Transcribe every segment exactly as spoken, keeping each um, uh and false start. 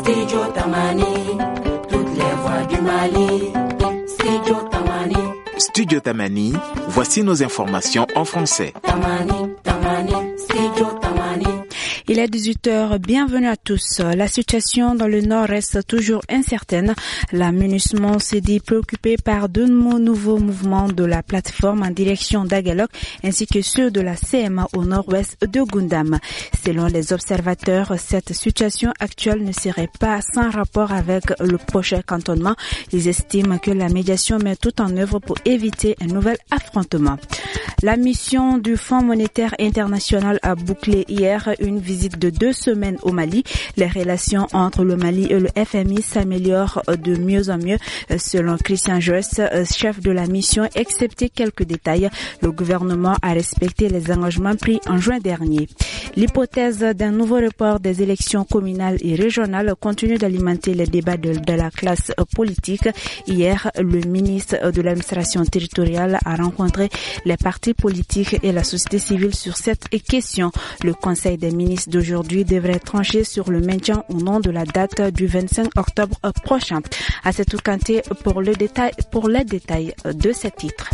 Studio Tamani, toutes les voix du Mali. Studio Tamani. Studio Tamani, voici nos informations en français. Tamani, Tamani, Studio Tamani. Il est dix-huit heures, bienvenue à tous. La situation dans le Nord reste toujours incertaine. La MINUSMA s'est dit préoccupée par deux nouveaux mouvements de la plateforme en direction d'Aguelhok ainsi que ceux de la C M A au nord-ouest de Goundam. Selon les observateurs, cette situation actuelle ne serait pas sans rapport avec le prochain cantonnement. Ils estiment que la médiation met tout en œuvre pour éviter un nouvel affrontement. La mission du Fonds monétaire international a bouclé hier une visite de deux semaines au Mali. Les relations entre le Mali et le F M I s'améliorent de mieux en mieux, selon Christian Joyce, chef de la mission. Excepté quelques détails, le gouvernement a respecté les engagements pris en juin dernier. L'hypothèse d'un nouveau report des élections communales et régionales continue d'alimenter les débats de, de la classe politique. Hier, le ministre de l'administration territoriale a rencontré les partis politiques et la société civile sur cette question. Le Conseil des ministres d'aujourd'hui devrait trancher sur le maintien ou non de la date du vingt-cinq octobre prochain. À cette Kanté pour le détail, pour les détails de ces titres.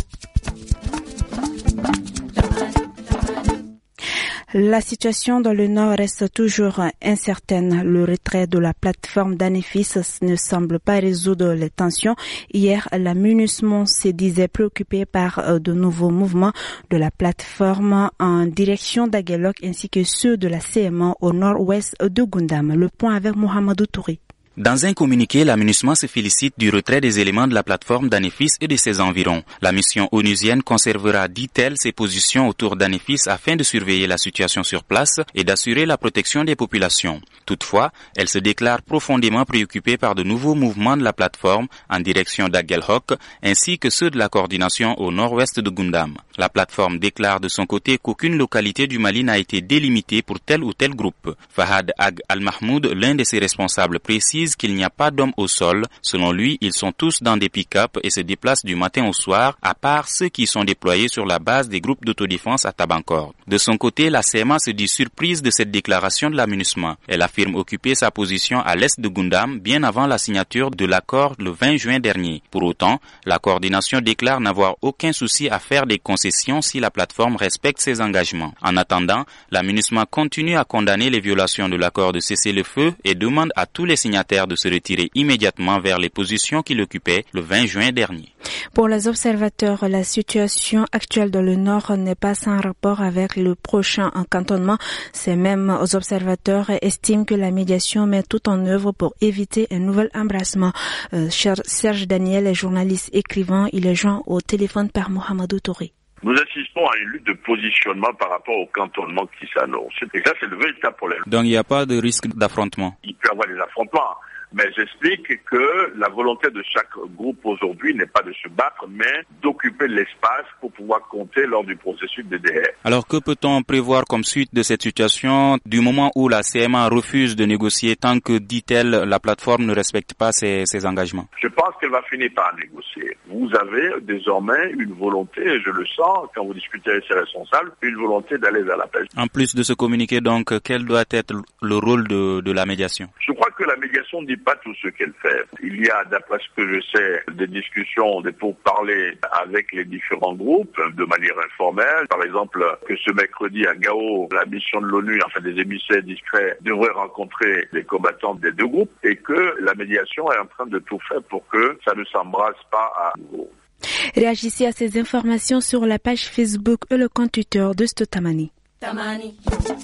La situation dans le Nord reste toujours incertaine. Le retrait de la plateforme d'Anefis ne semble pas résoudre les tensions. Hier, la MINUSMA se disait préoccupée par de nouveaux mouvements de la plateforme en direction d'Aguelhok ainsi que ceux de la C M A au nord-ouest de Goundam. Le point avec Mohamedou Touré. Dans un communiqué, la MINUSMA se félicite du retrait des éléments de la plateforme d'Anefis et de ses environs. La mission onusienne conservera, dit-elle, ses positions autour d'Anefis afin de surveiller la situation sur place et d'assurer la protection des populations. Toutefois, elle se déclare profondément préoccupée par de nouveaux mouvements de la plateforme en direction d'Aguelhok ainsi que ceux de la coordination au nord-ouest de Goundam. La plateforme déclare de son côté qu'aucune localité du Mali n'a été délimitée pour tel ou tel groupe. Fahad Ag Al-Mahmoud, l'un de ses responsables, précise qu'il n'y a pas d'hommes au sol. Selon lui, ils sont tous dans des pick-up et se déplacent du matin au soir, à part ceux qui sont déployés sur la base des groupes d'autodéfense à Tabankor. De son côté, la C M A se dit surprise de cette déclaration de la MINUSMA. Elle affirme occuper sa position à l'est de Goundam bien avant la signature de l'accord le vingt juin dernier. Pour autant, la coordination déclare n'avoir aucun souci à faire des concessions si la plateforme respecte ses engagements. En attendant, la MINUSMA continue à condamner les violations de l'accord de cessez-le-feu et demande à tous les signataires de se retirer immédiatement vers les positions qu'il occupait le vingt juin dernier. Pour les observateurs, la situation actuelle dans le Nord n'est pas sans rapport avec le prochain cantonnement. Ces mêmes observateurs estiment que la médiation met tout en œuvre pour éviter un nouvel embrassement. Euh, Serge Daniel est journaliste écrivain. Il est joint au téléphone par Mohamedou Touré. Nous assistons à une lutte de positionnement par rapport au cantonnement qui s'annonce. Et ça, c'est le véritable problème. Donc, il n'y a pas de risque d'affrontement? Il peut y avoir des affrontements. Mais j'explique que la volonté de chaque groupe aujourd'hui n'est pas de se battre, mais d'occuper l'espace pour pouvoir compter lors du processus de D R. Alors que peut-on prévoir comme suite de cette situation du moment où la C M A refuse de négocier tant que, dit-elle, la plateforme ne respecte pas ses, ses engagements? Je pense qu'elle va finir par négocier. Vous avez désormais une volonté, et je le sens quand vous discutez avec ses responsables, une volonté d'aller vers la paix. En plus de ce communiqué, donc, quel doit être le rôle de, de la médiation? Je crois que la médiation dit pas tout ce qu'elle fait. Il y a, d'après ce que je sais, des discussions, des pourparlers avec les différents groupes de manière informelle. Par exemple, que ce mercredi à Gao, la mission de l'ONU, enfin des émissaires discrets, devrait rencontrer les combattants des deux groupes et que la médiation est en train de tout faire pour que ça ne s'embrasse pas à nouveau. Réagissez à ces informations sur la page Facebook et le compte Twitter de Stotamani. Tamani.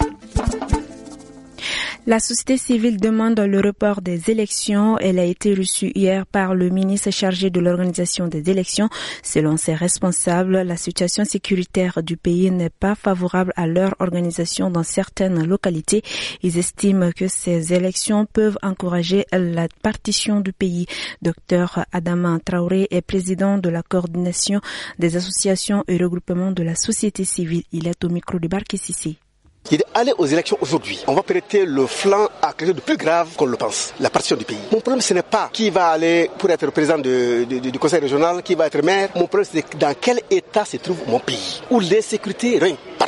La société civile demande le report des élections. Elle a été reçue hier par le ministre chargé de l'organisation des élections. Selon ses responsables, la situation sécuritaire du pays n'est pas favorable à leur organisation dans certaines localités. Ils estiment que ces élections peuvent encourager la partition du pays. Docteur Adama Traoré est président de la coordination des associations et regroupements de la société civile. Il est au micro de Barké Sissi. Il est allé aux élections aujourd'hui. On va prêter le flanc à quelque chose de plus grave qu'on le pense, la partition du pays. Mon problème, ce n'est pas qui va aller pour être président de, de, de, du conseil régional, qui va être maire. Mon problème, c'est dans quel état se trouve mon pays, où l'insécurité règne partout.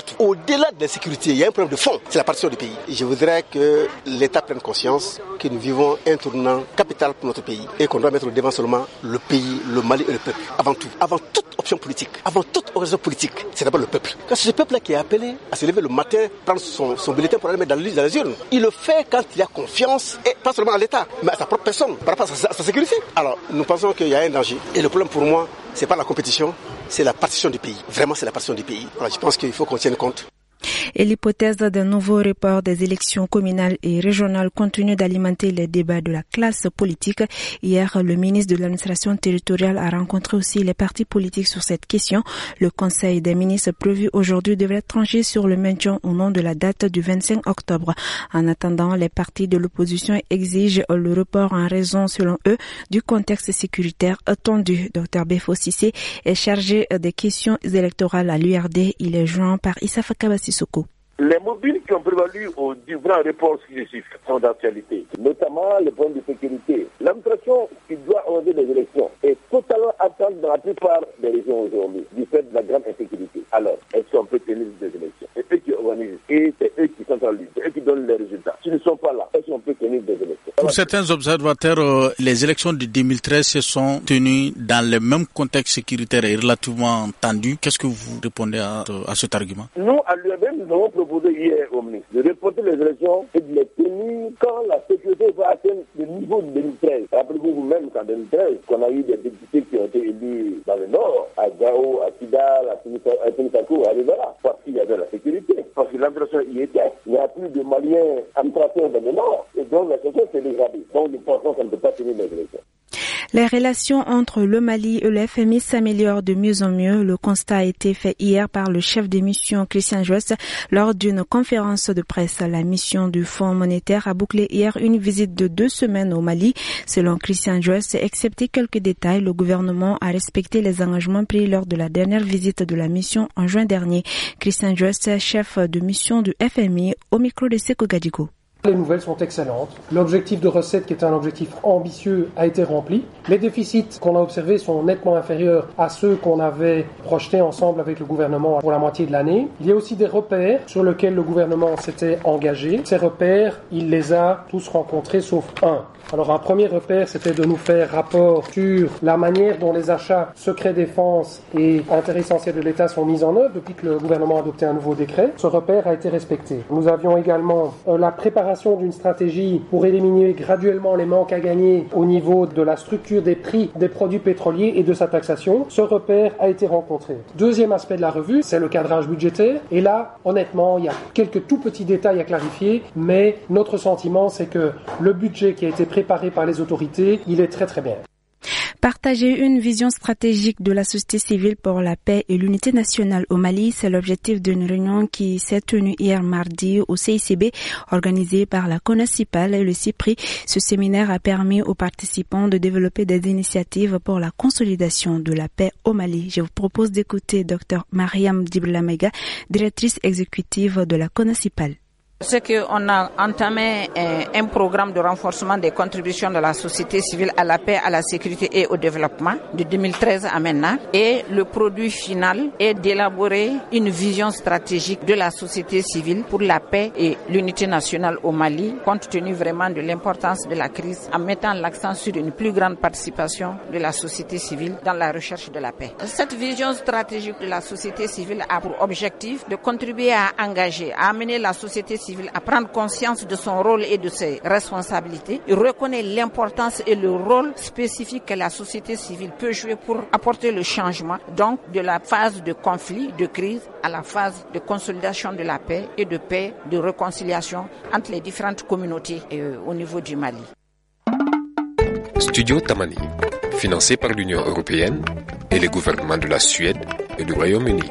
partout. Au-delà de la sécurité, il y a un problème de fond, c'est la partition du pays. Et je voudrais que l'État prenne conscience que nous vivons un tournant capital pour notre pays et qu'on doit mettre devant seulement le pays, le Mali et le peuple. Avant tout, avant toute option politique, avant toute organisation politique, c'est d'abord le peuple. Quand c'est ce peuple-là qui est appelé à se lever le matin, prendre son, son bulletin pour aller mettre dans, dans les urnes, il le fait quand il a confiance, et pas seulement à l'État, mais à sa propre personne, par rapport à sa, à sa sécurité. Alors, nous pensons qu'il y a un danger. Et le problème pour moi, c'est pas la compétition, c'est la partition du pays. Vraiment, c'est la partition du pays. Alors, je pense qu'il faut qu'on tienne compte. Et l'hypothèse d'un nouveau report des élections communales et régionales continue d'alimenter les débats de la classe politique. Hier, le ministre de l'administration territoriale a rencontré aussi les partis politiques sur cette question. Le conseil des ministres prévu aujourd'hui devrait trancher sur le maintien ou non de la date du vingt-cinq octobre. En attendant, les partis de l'opposition exigent le report en raison, selon eux, du contexte sécuritaire tendu. Docteur Befo Sissé est chargé des questions électorales à l'U R D. Il est joint par Issa Fakabassi Soko. Les mobiles qui ont prévalu aux différents reports successifs sont d'actualité, notamment les problèmes de sécurité. L'administration qui doit organiser les élections est totalement absente dans la plupart des régions aujourd'hui, du fait de la grande insécurité. Alors, est-ce qu'on peut tenir des élections? C'est eux qui organisent et c'est eux qui centralisent, c'est eux qui donnent les résultats. S'ils ne sont pas là, est-ce qu'on peut tenir des élections? Pour certains observateurs, euh, les élections de deux mille treize se sont tenues dans le même contexte sécuritaire et relativement tendu. Qu'est-ce que vous répondez à, à cet argument? Nous, à l'U R D, nous avons proposé hier au ministre de reporter les élections et de les tenir quand la sécurité va atteindre le niveau de deux mille treize. Rappelez-vous vous-même qu'en deux mille treize, qu'on a eu des députés qui ont été élus dans le nord, à Gao, à Kidal, à Ténisakou, à Rivera, parce qu'il y avait la sécurité, parce que l'administration y était. Il n'y a plus de Maliens administrateurs dans le nord, et donc la situation s'est dégradée. Donc nous pensons qu'on ne peut pas tenir les élections. Les relations entre le Mali et le F M I s'améliorent de mieux en mieux. Le constat a été fait hier par le chef de mission Christian Joest lors d'une conférence de presse. La mission du Fonds monétaire a bouclé hier une visite de deux semaines au Mali. Selon Christian Joest, excepté quelques détails, le gouvernement a respecté les engagements pris lors de la dernière visite de la mission en juin dernier. Christian Joest, chef de mission du F M I, au micro de Seko Gadigo. Les nouvelles sont excellentes. L'objectif de recette, qui est un objectif ambitieux, a été rempli. Les déficits qu'on a observés sont nettement inférieurs à ceux qu'on avait projetés ensemble avec le gouvernement pour la moitié de l'année. Il y a aussi des repères sur lesquels le gouvernement s'était engagé. Ces repères, il les a tous rencontrés sauf un. Alors un premier repère, c'était de nous faire rapport sur la manière dont les achats secrets défense et intérêts essentiels de l'État sont mis en œuvre depuis que le gouvernement a adopté un nouveau décret. Ce repère a été respecté. Nous avions également euh, la préparation d'une stratégie pour éliminer graduellement les manques à gagner au niveau de la structure des prix des produits pétroliers et de sa taxation. Ce repère a été rencontré. Deuxième aspect de la revue, c'est le cadrage budgétaire. Et là, honnêtement, il y a quelques tout petits détails à clarifier, mais notre sentiment, c'est que le budget qui a été préparé par les autorités, il est très très bien. Partager une vision stratégique de la société civile pour la paix et l'unité nationale au Mali, c'est l'objectif d'une réunion qui s'est tenue hier mardi au C I C B, organisée par la CONACIPAL et le CIPRI. Ce séminaire a permis aux participants de développer des initiatives pour la consolidation de la paix au Mali. Je vous propose d'écouter Dr Mariam Diblamega, directrice exécutive de la CONACIPAL. C'est qu'on a entamé un programme de renforcement des contributions de la société civile à la paix, à la sécurité et au développement de deux mille treize à maintenant. Et le produit final est d'élaborer une vision stratégique de la société civile pour la paix et l'unité nationale au Mali, compte tenu vraiment de l'importance de la crise, en mettant l'accent sur une plus grande participation de la société civile dans la recherche de la paix. Cette vision stratégique de la société civile a pour objectif de contribuer à engager, à amener la société civile à prendre conscience de son rôle et de ses responsabilités. Il reconnaît l'importance et le rôle spécifique que la société civile peut jouer pour apporter le changement, donc de la phase de conflit, de crise, à la phase de consolidation de la paix et de paix, de réconciliation entre les différentes communautés euh, au niveau du Mali. Studio Tamani, financé par l'Union européenne et les gouvernements de la Suède et du Royaume-Uni.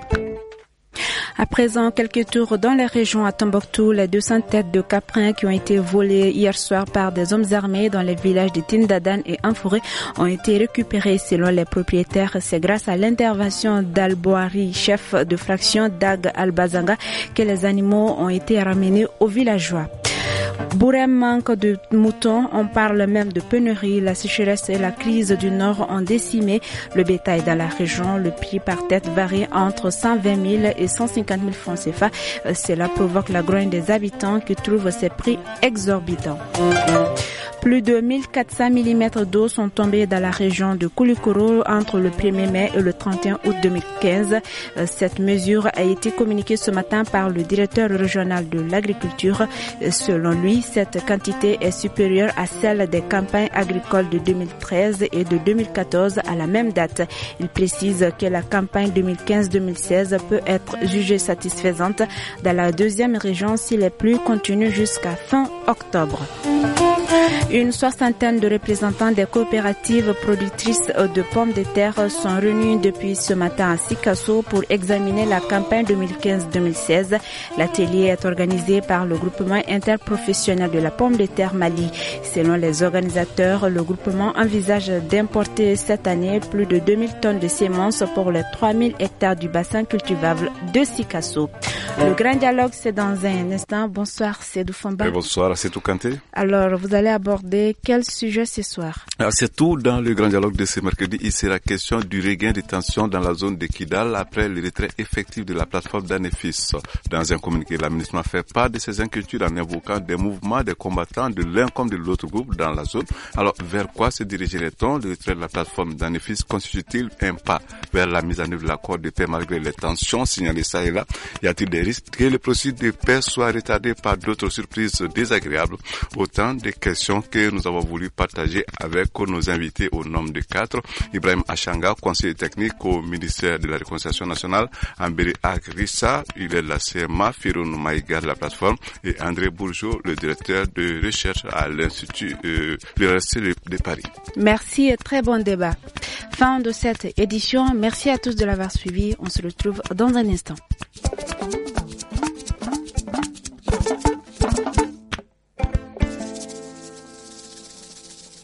À présent, quelques tours dans les régions. À Tombouctou, les deux cents têtes de caprins qui ont été volées hier soir par des hommes armés dans les villages de Tindadan et Anfouré ont été récupérés selon les propriétaires. C'est grâce à l'intervention d'Al-Bouari, chef de fraction d'Ag Al-Bazanga, que les animaux ont été ramenés aux villageois. Bourem manque de moutons, on parle même de pénurie. La sécheresse et la crise du Nord ont décimé le bétail dans la région. Le prix par tête varie entre cent vingt mille et cent cinquante mille francs C F A. Cela provoque la grogne des habitants qui trouvent ces prix exorbitants. Plus de mille quatre cents millimètres d'eau sont tombés dans la région de Koulikoro entre le premier mai et le trente et un août deux mille quinze. Cette mesure a été communiquée ce matin par le directeur régional de l'agriculture. Selon lui, cette quantité est supérieure à celle des campagnes agricoles de deux mille treize et de deux mille quatorze à la même date. Il précise que la campagne deux mille quinze deux mille seize peut être jugée satisfaisante dans la deuxième région si les pluies continuent jusqu'à fin octobre. Une soixantaine de représentants des coopératives productrices de pommes de terre sont réunis depuis ce matin à Sikasso pour examiner la campagne deux mille quinze deux mille seize. L'atelier est organisé par le groupement interprofessionnel de la pomme de terre Mali. Selon les organisateurs, le groupement envisage d'importer cette année plus de deux mille tonnes de semences pour les trois mille hectares du bassin cultivable de Sikasso. Le grand dialogue, c'est dans un instant. Bonsoir, Sédou Famba. Et bonsoir, Sédou Kanté. Alors, vous allez aborder quel sujet ce soir? Alors, c'est tout dans le grand dialogue de ce mercredi. Il sera question du regain de tension dans la zone de Kidal après le retrait effectif de la plateforme d'Anefis. Dans un communiqué, la ministre a fait part de ses inquiétudes en invoquant des mouvements des combattants de l'un comme de l'autre groupe dans la zone. Alors, vers quoi se dirigerait-on? Le retrait de la plateforme d'Anefis constitue-t-il un pas vers la mise en œuvre de l'accord de paix malgré les tensions signalées ça et là? Y a-t-il des risques que le processus de paix soit retardé par d'autres surprises désagréables? Autant de questions que nous avons voulu partager avec nos invités au nombre de quatre. Ibrahim Achanga, conseiller technique au ministère de la Réconciliation nationale, Amberi Agrissa, il est de la C M A, Firoun Maïga de la plateforme, et André Bourgeot, le directeur de recherche à l'Institut euh, l'Université de Paris. Merci et très bon débat. Fin de cette édition. Merci à tous de l'avoir suivi. On se retrouve dans un instant.